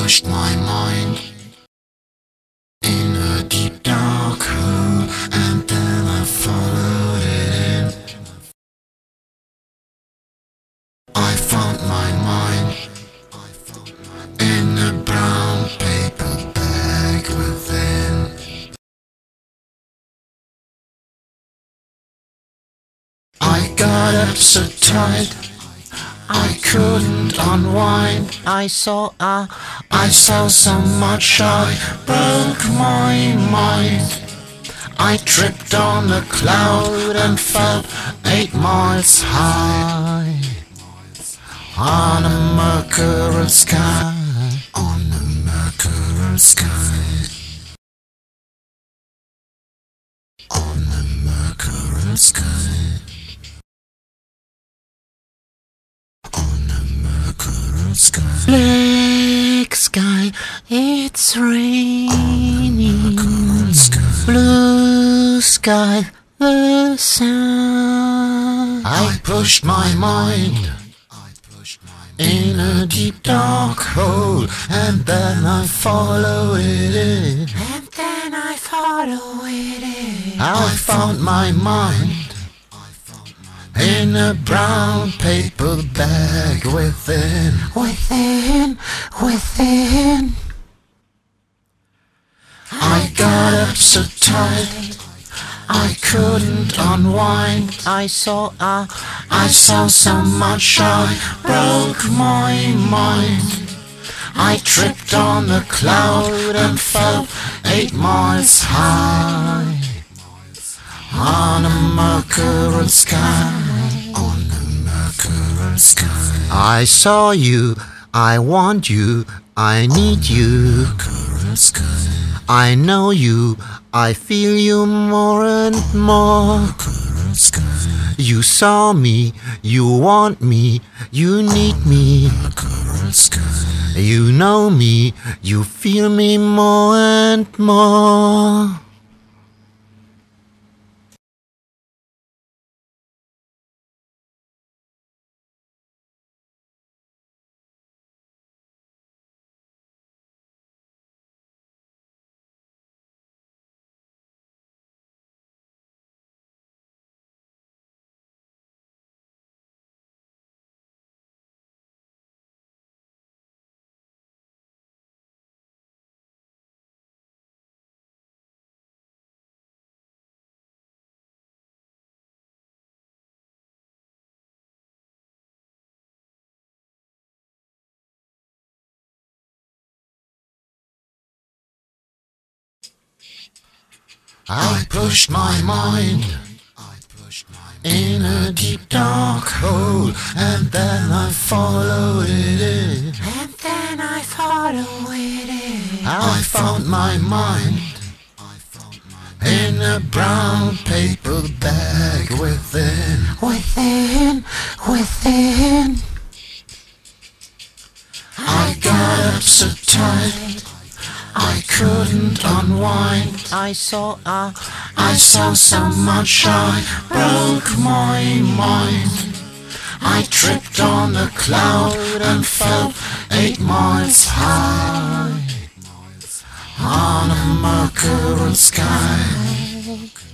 pushed my mind in a deep dark hole, and then I followed it in. I found my mind in a brown paper bag within. I got up so tight I couldn't unwind. I saw so much, I broke my mind. I tripped on a cloud and fell 8 miles high on a mercurial sky, on a mercurial sky, on a mercurial sky. Sky. Black sky, it's raining. Blue sky, the sun. I pushed my mind in a deep dark hole, and then I followed it in. And then I followed it in. I found my mind in a brown paper bag within. I got up so tight I couldn't unwind. I saw so much, I broke my mind. I tripped on a cloud and fell 8 miles high on a mercurial sky, on a mercurial sky. I saw you, I want you, I need you. Mercurial sky. I know you, I feel you more and more. Mercurial sky. You saw me, you want me, you need me. Mercurial sky. You know me, you feel me more and more. I pushed my mind in a deep dark hole, and then I followed it in. I found my mind in a brown paper bag within. I got up so tight I couldn't unwind. I saw so much, I broke my mind. I tripped on a cloud and fell 8 miles high on a mercurial sky.